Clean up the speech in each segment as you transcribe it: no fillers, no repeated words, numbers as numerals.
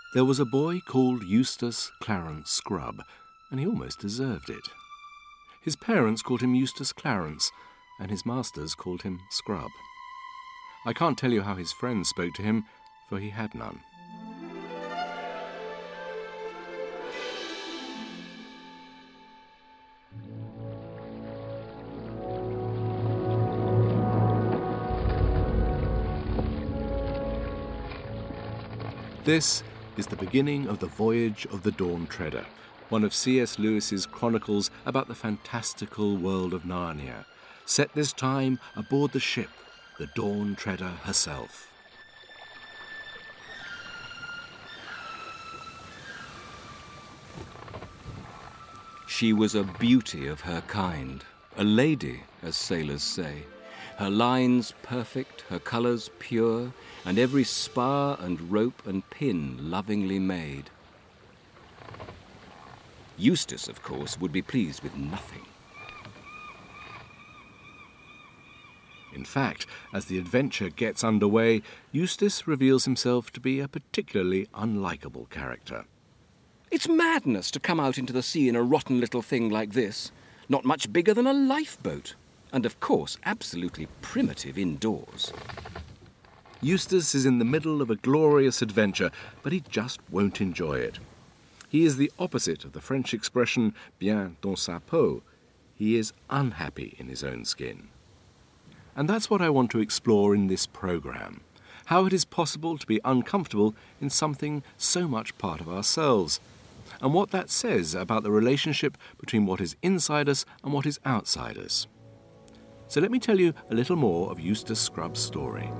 There was a boy called Eustace Clarence Scrubb, and he almost deserved it. His parents called him Eustace Clarence, and his masters called him Scrub. I can't tell you how his friends spoke to him, for he had none. This is the beginning of the Voyage of the Dawn Treader, one of C.S. Lewis's chronicles about the fantastical world of Narnia, set this time aboard the ship, the Dawn Treader herself. She was a beauty of her kind, a lady, as sailors say. Her lines perfect, her colours pure, and every spar and rope and pin lovingly made. Eustace, of course, would be pleased with nothing. In fact, as the adventure gets underway, Eustace reveals himself to be a particularly unlikable character. It's madness to come out into the sea in a rotten little thing like this, not much bigger than a lifeboat, and of course absolutely primitive indoors. Eustace is in the middle of a glorious adventure, but he just won't enjoy it. He is the opposite of the French expression bien dans sa peau. He is unhappy in his own skin. And that's what I want to explore in this programme, how it is possible to be uncomfortable in something so much part of ourselves, and what that says about the relationship between what is inside us and what is outside us. So let me tell you a little more of Eustace Scrubb's story.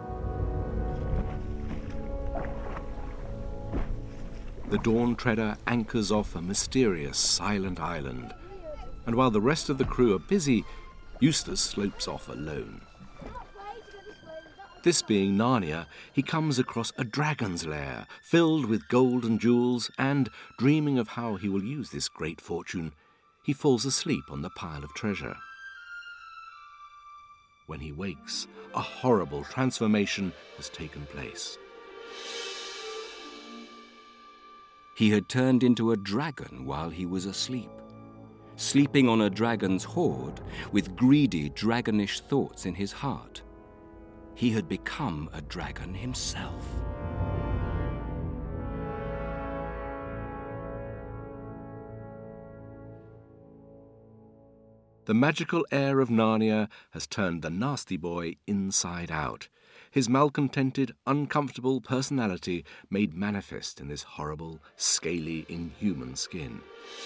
The Dawn Treader anchors off a mysterious, silent island, and while the rest of the crew are busy, Eustace slopes off alone. This being Narnia, he comes across a dragon's lair filled with gold and jewels, and, dreaming of how he will use this great fortune, he falls asleep on the pile of treasure. When he wakes, a horrible transformation has taken place. He had turned into a dragon while he was asleep, sleeping on a dragon's hoard with greedy, dragonish thoughts in his heart. He had become a dragon himself. The magical air of Narnia has turned the nasty boy inside out, his malcontented, uncomfortable personality made manifest in this horrible, scaly, inhuman skin.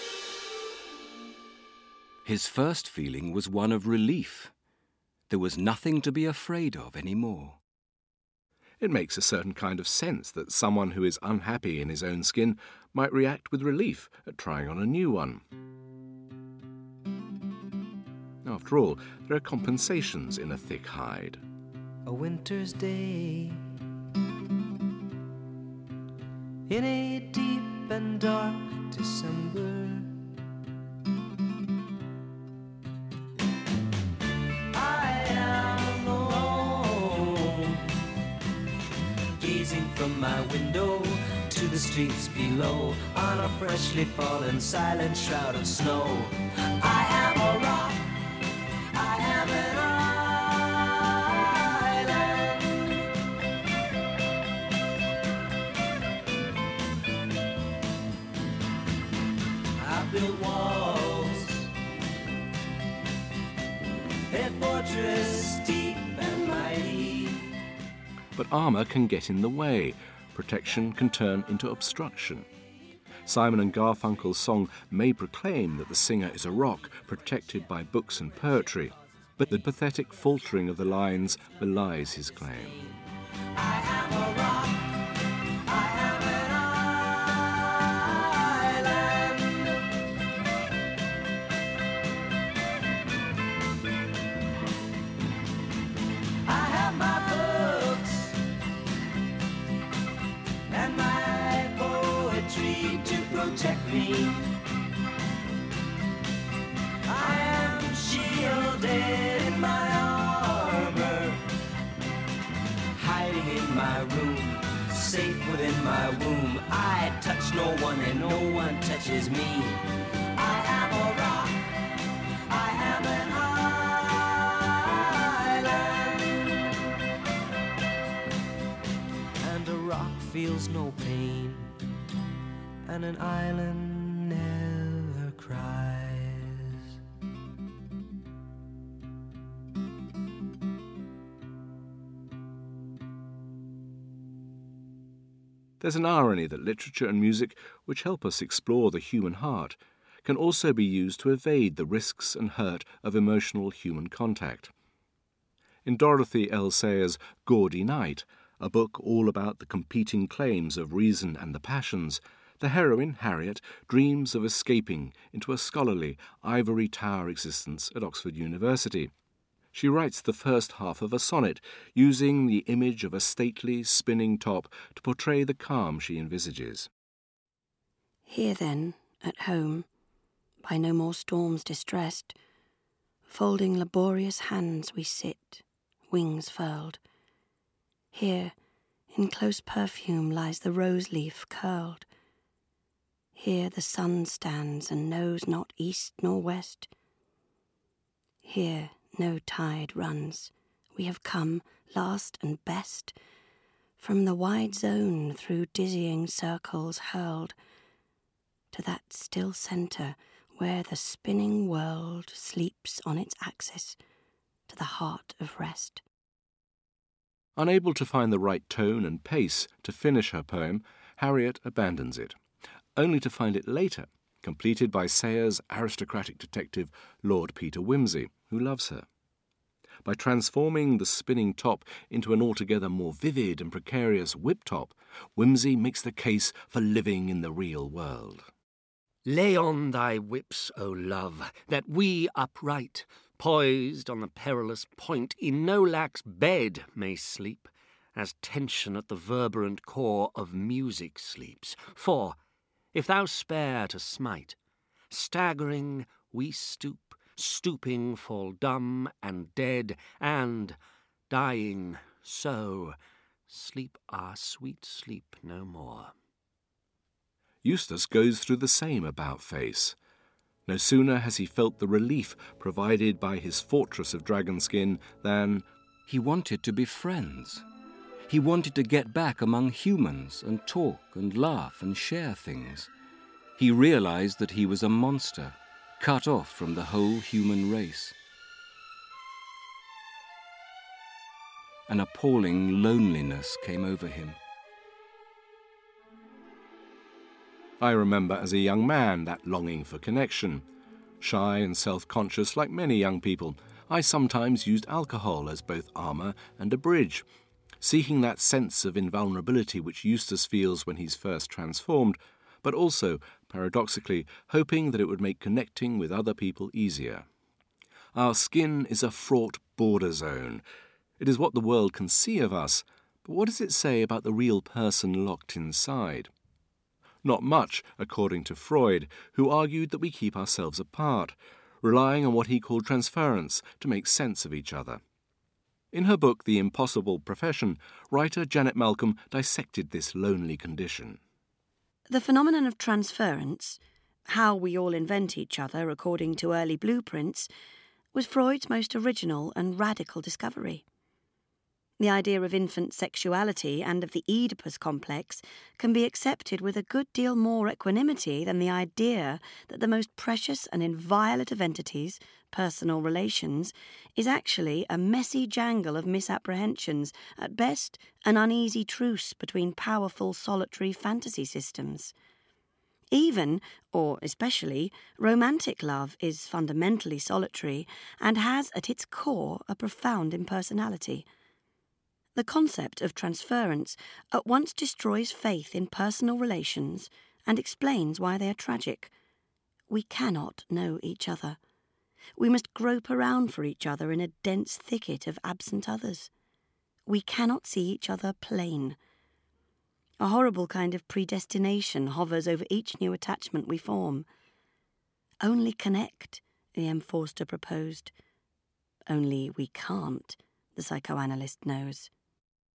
His first feeling was one of relief. There was nothing to be afraid of anymore. It makes a certain kind of sense that someone who is unhappy in his own skin might react with relief at trying on a new one. After all, there are compensations in a thick hide. A winter's day in a deep and dark December, I am alone, gazing from my window to the streets below on a freshly fallen silent shroud of snow. I am a rock, I am an built walls, a fortress deep and mighty. But armour can get in the way. Protection can turn into obstruction. Simon and Garfunkel's song may proclaim that the singer is a rock protected by books and poetry, but the pathetic faltering of the lines belies his claim. I am a rock, I am an I have my books and my poetry to protect me. I am shielded in my armor, hiding in my room, safe within my womb. I touch no one and no one touches me. I am a rock, I am an island, and a rock feels no pain, and an island never cries. There's an irony that literature and music, which help us explore the human heart, can also be used to evade the risks and hurt of emotional human contact. In Dorothy L. Sayers' Gaudy Night, a book all about the competing claims of reason and the passions, the heroine, Harriet, dreams of escaping into a scholarly ivory tower existence at Oxford University. She writes the first half of a sonnet, using the image of a stately, spinning top to portray the calm she envisages. Here then, at home, by no more storms distressed, folding laborious hands we sit, wings furled. Here, in close perfume lies the rose-leaf curled. Here the sun stands and knows not east nor west. Here no tide runs. We have come, last and best, from the wide zone through dizzying circles hurled, to that still centre where the spinning world sleeps on its axis, to the heart of rest. Unable to find the right tone and pace to finish her poem, Harriet abandons it, only to find it later completed by Sayers' aristocratic detective Lord Peter Wimsey, who loves her. By transforming the spinning top into an altogether more vivid and precarious whip-top, Wimsey makes the case for living in the real world. Lay on thy whips, O love, that we upright, poised on the perilous point, in no lax bed may sleep, as tension at the verberant core of music sleeps. For, if thou spare to smite, staggering we stoop, stooping fall dumb and dead, and, dying so, sleep our sweet sleep no more. Eustace goes through the same about-face. No sooner has he felt the relief provided by his fortress of dragon skin than he wanted to be friends. He wanted to get back among humans and talk and laugh and share things. He realized that he was a monster, cut off from the whole human race. An appalling loneliness came over him. I remember as a young man that longing for connection. Shy and self-conscious like many young people, I sometimes used alcohol as both armour and a bridge, seeking that sense of invulnerability which Eustace feels when he's first transformed, but also, paradoxically, hoping that it would make connecting with other people easier. Our skin is a fraught border zone. It is what the world can see of us, but what does it say about the real person locked inside? Not much, according to Freud, who argued that we keep ourselves apart, relying on what he called transference to make sense of each other. In her book The Impossible Profession, writer Janet Malcolm dissected this lonely condition. The phenomenon of transference, how we all invent each other according to early blueprints, was Freud's most original and radical discovery. The idea of infant sexuality and of the Oedipus complex can be accepted with a good deal more equanimity than the idea that the most precious and inviolate of entities, personal relations, is actually a messy jangle of misapprehensions, at best an uneasy truce between powerful solitary fantasy systems. Even, or especially, romantic love is fundamentally solitary and has at its core a profound impersonality. The concept of transference at once destroys faith in personal relations and explains why they are tragic. We cannot know each other. We must grope around for each other in a dense thicket of absent others. We cannot see each other plain. A horrible kind of predestination hovers over each new attachment we form. Only connect, E.M. Forster proposed. Only we can't, the psychoanalyst knows.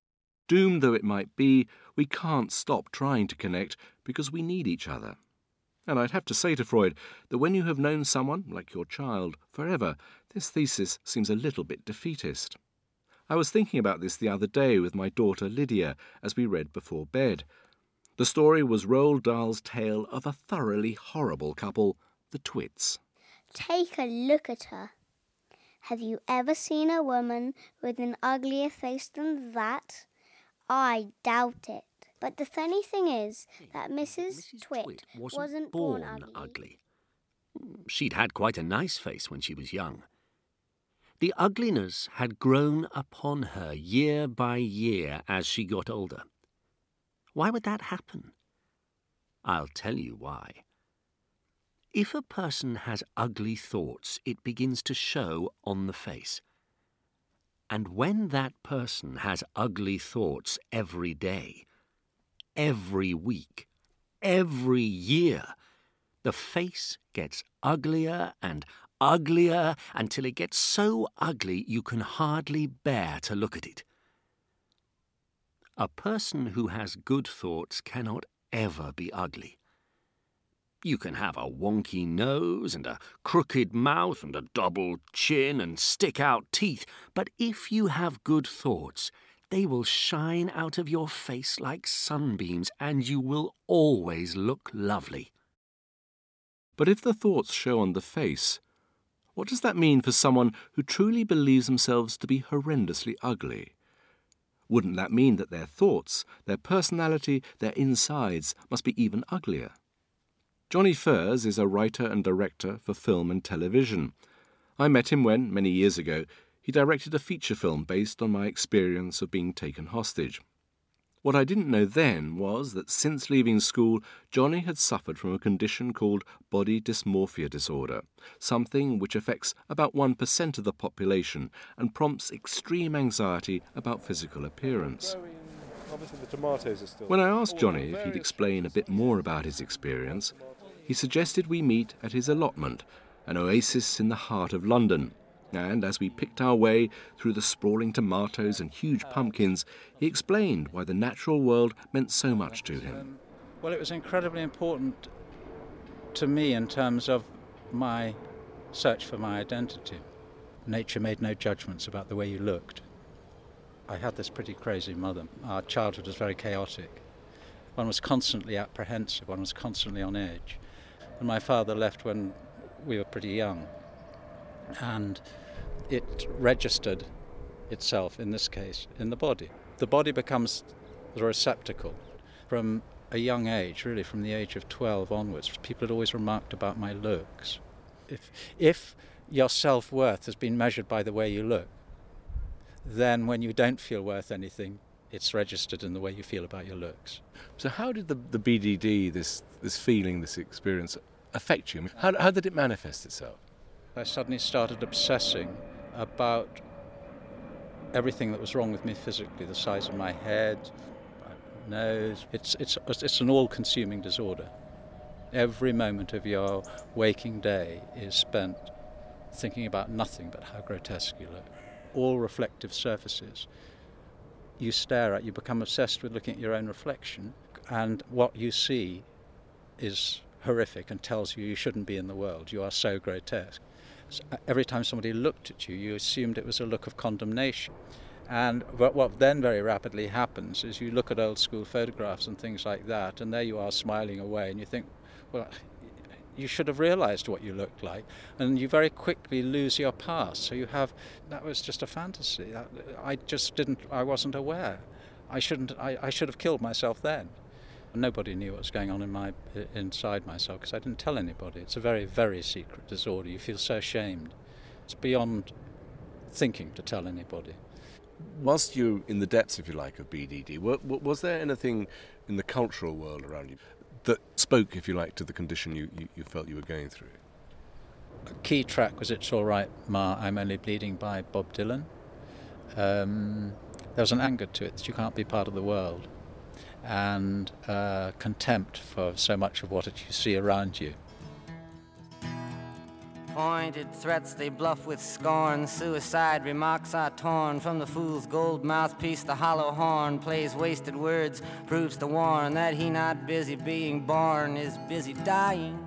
Doomed though it might be, we can't stop trying to connect because we need each other. And I'd have to say to Freud that when you have known someone, like your child, forever, this thesis seems a little bit defeatist. I was thinking about this the other day with my daughter Lydia as we read before bed. The story was Roald Dahl's tale of a thoroughly horrible couple, the Twits. Take a look at her. Have you ever seen a woman with an uglier face than that? I doubt it. But the funny thing is that Mrs. Twit wasn't born ugly. She'd had quite a nice face when she was young. The ugliness had grown upon her year by year as she got older. Why would that happen? I'll tell you why. If a person has ugly thoughts, it begins to show on the face. And when that person has ugly thoughts every day, every week, every year, the face gets uglier and uglier until it gets so ugly you can hardly bear to look at it. A person who has good thoughts cannot ever be ugly. You can have a wonky nose and a crooked mouth and a double chin and stick-out teeth, but if you have good thoughts, they will shine out of your face like sunbeams and you will always look lovely. But if the thoughts show on the face, what does that mean for someone who truly believes themselves to be horrendously ugly? Wouldn't that mean that their thoughts, their personality, their insides must be even uglier? Johnny Furs is a writer and director for film and television. I met him when, many years ago, he directed a feature film based on my experience of being taken hostage. What I didn't know then was that since leaving school, Johnny had suffered from a condition called body dysmorphia disorder, something which affects about 1% of the population and prompts extreme anxiety about physical appearance. When I asked Johnny if he'd explain a bit more about his experience, he suggested we meet at his allotment, an oasis in the heart of London. And as we picked our way through the sprawling tomatoes and huge pumpkins, he explained why the natural world meant so much to him. Well, it was incredibly important to me in terms of my search for my identity. Nature made no judgments about the way you looked. I had this pretty crazy mother. Our childhood was very chaotic. One was constantly apprehensive, one was constantly on edge. And my father left when we were pretty young. And it registered itself, in this case, in the body. The body becomes the receptacle. From a young age, really from the age of 12 onwards, people had always remarked about my looks. If your self-worth has been measured by the way you look, then when you don't feel worth anything, it's registered in the way you feel about your looks. So how did the BDD, this feeling, this experience, affect you? How did it manifest itself? I suddenly started obsessing about everything that was wrong with me physically, the size of my head, my nose. It's an all-consuming disorder. Every moment of your waking day is spent thinking about nothing but how grotesque you look. All reflective surfaces you stare at, you become obsessed with looking at your own reflection, and what you see is horrific and tells you shouldn't be in the world. You are so grotesque. So every time somebody looked at you, you assumed it was a look of condemnation. And what then very rapidly happens is you look at old school photographs and things like that, and there you are smiling away, and you think, well, you should have realized what you looked like, and you very quickly lose your past. So that was just a fantasy. I wasn't aware. I should have killed myself then. Nobody knew what was going on inside myself because I didn't tell anybody. It's a very, very secret disorder. You feel so ashamed. It's beyond thinking to tell anybody. Whilst you're in the depths, if you like, of BDD, was there anything in the cultural world around you that spoke, if you like, to the condition you felt you were going through? A key track was It's All Right, Ma, I'm Only Bleeding by Bob Dylan. There was an anger to it that you can't be part of the world, and contempt for so much of what you see around you. Pointed threats they bluff with scorn. Suicide remarks are torn from the fool's gold mouthpiece. The hollow horn plays wasted words, proves to warn that he not busy being born is busy dying.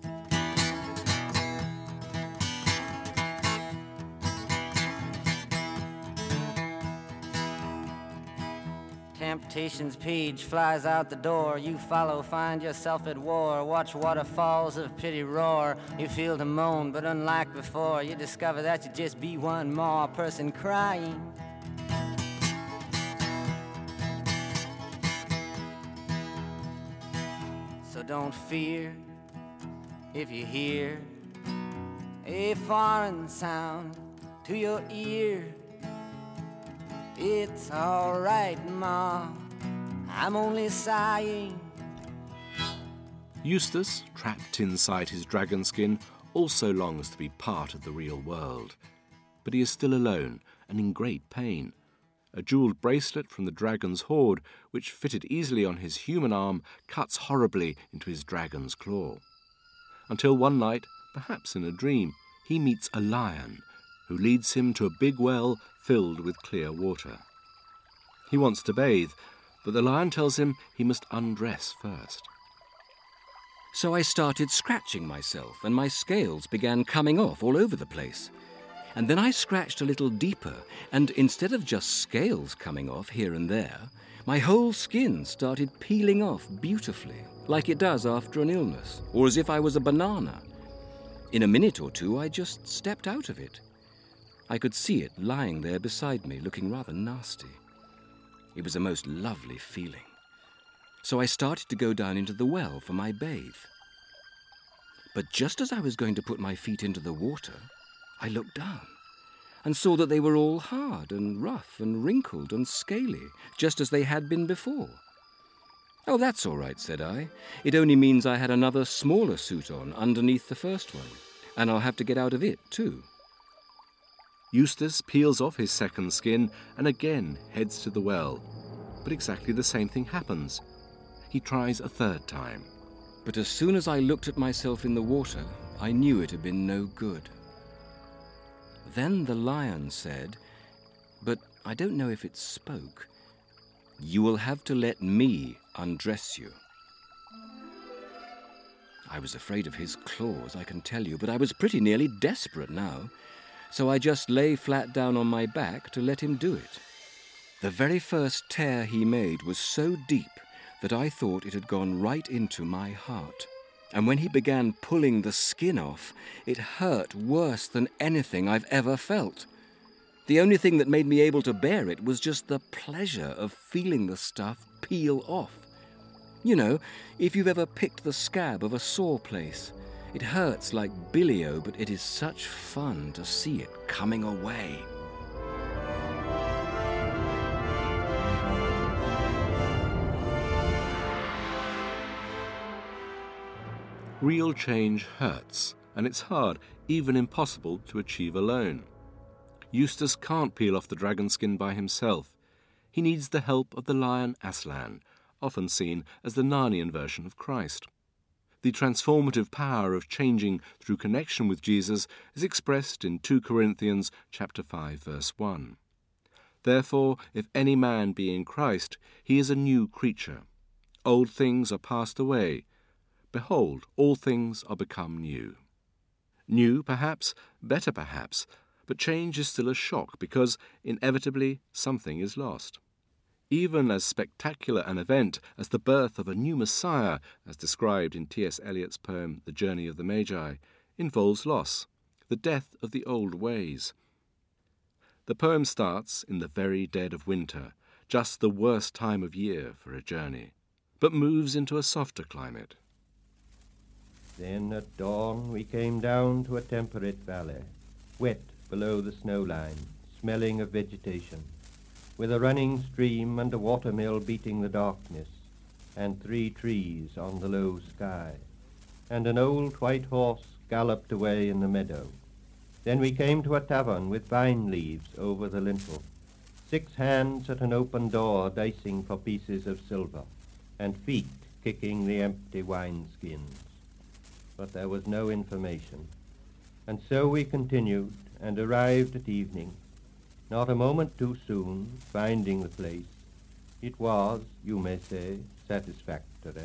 Temptation's page flies out the door. You follow, find yourself at war. Watch waterfalls of pity roar. You feel to moan, but unlike before, you discover that you just be one more person crying. So don't fear if you hear a foreign sound to your ear. It's all right, Ma, I'm only sighing. Eustace, trapped inside his dragon skin, also longs to be part of the real world. But he is still alone and in great pain. A jewelled bracelet from the dragon's hoard, which fitted easily on his human arm, cuts horribly into his dragon's claw. Until one night, perhaps in a dream, he meets a lion, who leads him to a big well filled with clear water. He wants to bathe, but the lion tells him he must undress first. So I started scratching myself, and my scales began coming off all over the place. And then I scratched a little deeper, and instead of just scales coming off here and there, my whole skin started peeling off beautifully, like it does after an illness, or as if I was a banana. In a minute or two, I just stepped out of it. I could see it lying there beside me, looking rather nasty. It was a most lovely feeling. So I started to go down into the well for my bathe. But just as I was going to put my feet into the water, I looked down and saw that they were all hard and rough and wrinkled and scaly, just as they had been before. "Oh, that's all right," said I. "It only means I had another smaller suit on underneath the first one, and I'll have to get out of it too." Eustace peels off his second skin and again heads to the well. But exactly the same thing happens. He tries a third time. But as soon as I looked at myself in the water, I knew it had been no good. Then the lion said, but I don't know if it spoke, "You will have to let me undress you." I was afraid of his claws, I can tell you, but I was pretty nearly desperate now. So I just lay flat down on my back to let him do it. The very first tear he made was so deep that I thought it had gone right into my heart. And when he began pulling the skin off, it hurt worse than anything I've ever felt. The only thing that made me able to bear it was just the pleasure of feeling the stuff peel off. You know, if you've ever picked the scab of a sore place, it hurts like bilio, but it is such fun to see it coming away. Real change hurts, and it's hard, even impossible, to achieve alone. Eustace can't peel off the dragon skin by himself. He needs the help of the lion Aslan, often seen as the Narnian version of Christ. The transformative power of changing through connection with Jesus is expressed in 2 Corinthians chapter 5, verse 1. "Therefore, if any man be in Christ, he is a new creature. Old things are passed away. Behold, all things are become new." New, perhaps, better perhaps, but change is still a shock because, inevitably, something is lost. Even as spectacular an event as the birth of a new Messiah, as described in T.S. Eliot's poem The Journey of the Magi, involves loss, the death of the old ways. The poem starts in the very dead of winter, just the worst time of year for a journey, but moves into a softer climate. Then at dawn we came down to a temperate valley, wet below the snow line, smelling of vegetation, with a running stream and a watermill beating the darkness, and 3 trees on the low sky, and an old white horse galloped away in the meadow. Then we came to a tavern with vine leaves over the lintel, 6 hands at an open door dicing for pieces of silver, and feet kicking the empty wineskins. But there was no information, And so we continued, and arrived at evening, not a moment too soon, finding the place. It was, you may say, satisfactory.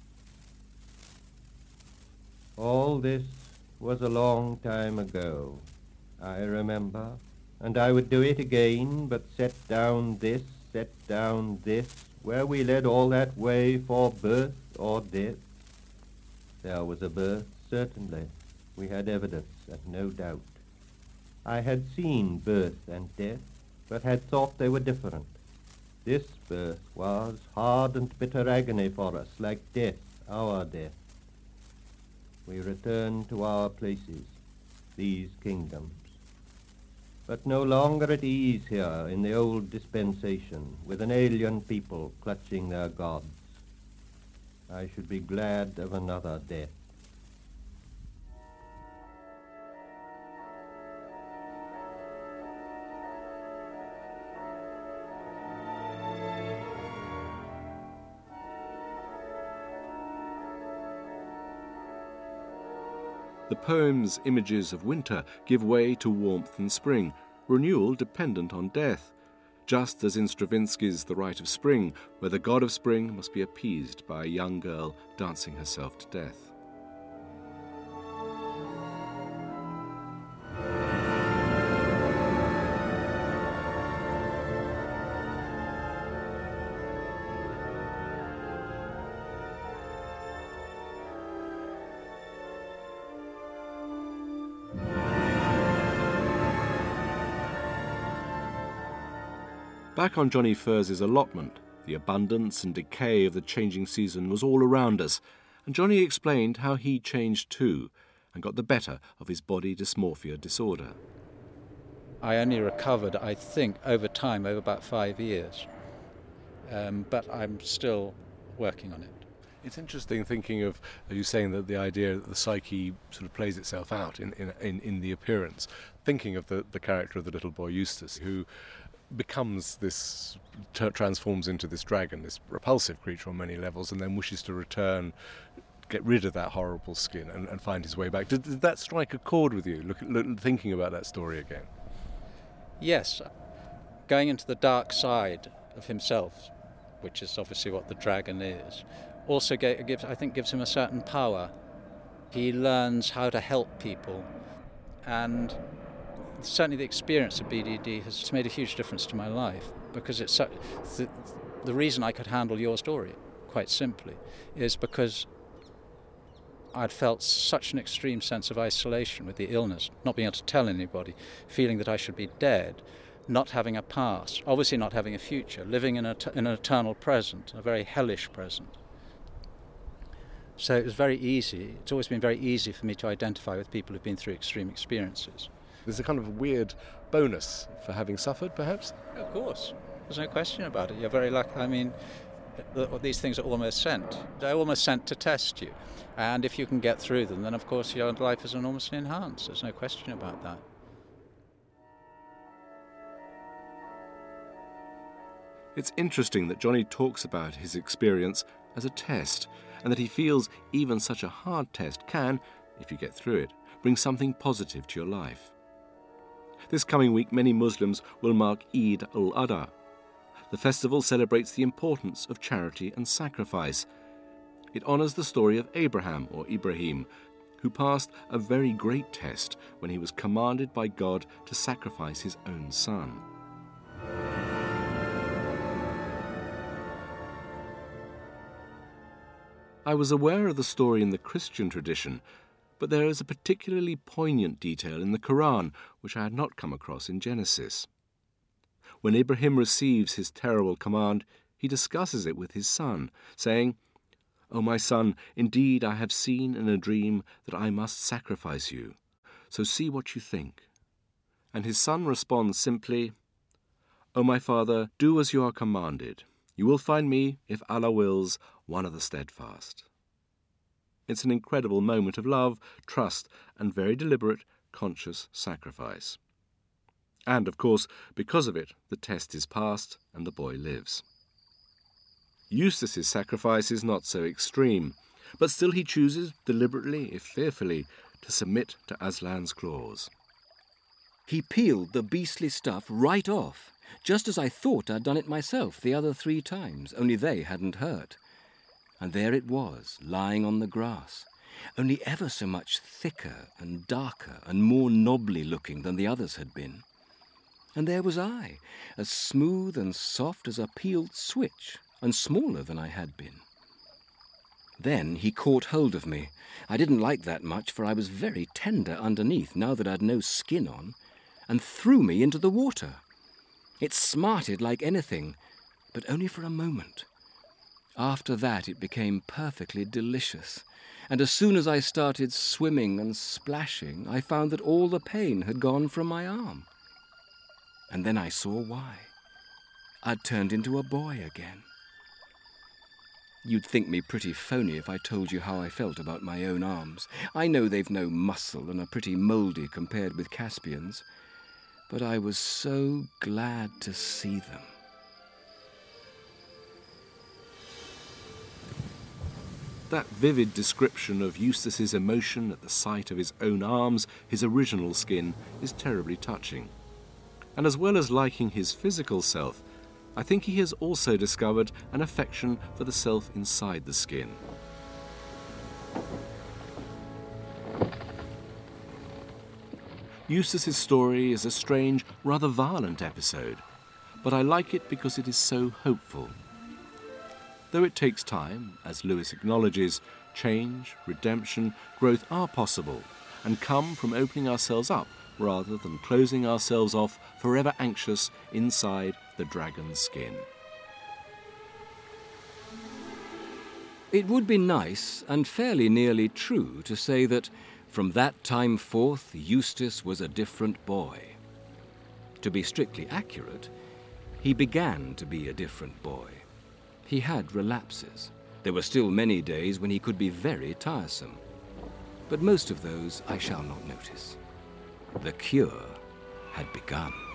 All this was a long time ago, I remember, and I would do it again, but set down this, where we led all that way for birth or death. There was a birth, certainly. We had evidence, and no doubt. I had seen birth and death, but had thought they were different. This birth was hard and bitter agony for us, like death, our death. We returned to our places, these kingdoms, but no longer at ease here in the old dispensation, with an alien people clutching their gods. I should be glad of another death. The poem's images of winter give way to warmth and spring, renewal dependent on death, just as in Stravinsky's The Rite of Spring, where the god of spring must be appeased by a young girl dancing herself to death. Back on Johnny Furs's allotment, the abundance and decay of the changing season was all around us, and Johnny explained how he changed too, and got the better of his body dysmorphia disorder. I only recovered, I think, over time, over about 5 years. But I'm still working on it. It's interesting thinking of you saying that the idea that the psyche sort of plays itself out in the appearance, thinking of the character of the little boy Eustace, who becomes this, transforms into this dragon, this repulsive creature on many levels, and then wishes to return, get rid of that horrible skin and find his way back. Did that strike a chord with you, thinking about that story again? Yes, going into the dark side of himself, which is obviously what the dragon is, also gives him a certain power. He learns how to help people, and certainly the experience of BDD has made a huge difference to my life, because it's the reason I could handle your story, quite simply, is because I'd felt such an extreme sense of isolation with the illness, not being able to tell anybody, feeling that I should be dead, not having a past, obviously not having a future, living in an eternal present, a very hellish present. So it was very easy, it's always been very easy for me to identify with people who've been through extreme experiences. There's a kind of weird bonus for having suffered, perhaps? Of course. There's no question about it. You're very lucky. I mean, these things are almost sent. They're almost sent to test you. And if you can get through them, then of course your life is enormously enhanced. There's no question about that. It's interesting that Johnny talks about his experience as a test, and that he feels even such a hard test can, if you get through it, bring something positive to your life. This coming week, many Muslims will mark Eid al-Adha. The festival celebrates the importance of charity and sacrifice. It honours the story of Abraham, or Ibrahim, who passed a very great test when he was commanded by God to sacrifice his own son. I was aware of the story in the Christian tradition, but there is a particularly poignant detail in the Quran which I had not come across in Genesis. When Ibrahim receives his terrible command, he discusses it with his son, saying, "O my son, indeed I have seen in a dream that I must sacrifice you, so see what you think." And his son responds simply, "O my father, do as you are commanded. You will find me, if Allah wills, one of the steadfast." It's an incredible moment of love, trust, and very deliberate, conscious sacrifice. And, of course, because of it, the test is passed and the boy lives. Eustace's sacrifice is not so extreme, but still he chooses, deliberately, if fearfully, to submit to Aslan's claws. He peeled the beastly stuff right off, just as I thought I'd done it myself the other 3 times, only they hadn't hurt. And there it was, lying on the grass, only ever so much thicker and darker and more knobbly looking than the others had been. And there was I, as smooth and soft as a peeled switch, and smaller than I had been. Then he caught hold of me. I didn't like that much, for I was very tender underneath now that I'd no skin on, and threw me into the water. It smarted like anything, but only for a moment. After that it became perfectly delicious, and as soon as I started swimming and splashing, I found that all the pain had gone from my arm. And then I saw why. I'd turned into a boy again. You'd think me pretty phony if I told you how I felt about my own arms. I know they've no muscle and are pretty mouldy compared with Caspian's, but I was so glad to see them. That vivid description of Eustace's emotion at the sight of his own arms, his original skin, is terribly touching. And as well as liking his physical self, I think he has also discovered an affection for the self inside the skin. Eustace's story is a strange, rather violent episode, but I like it because it is so hopeful. Though it takes time, as Lewis acknowledges, change, redemption, growth are possible and come from opening ourselves up rather than closing ourselves off, forever anxious inside the dragon's skin. It would be nice and fairly nearly true to say that from that time forth Eustace was a different boy. To be strictly accurate, he began to be a different boy. He had relapses. There were still many days when he could be very tiresome. But most of those I shall not notice. The cure had begun.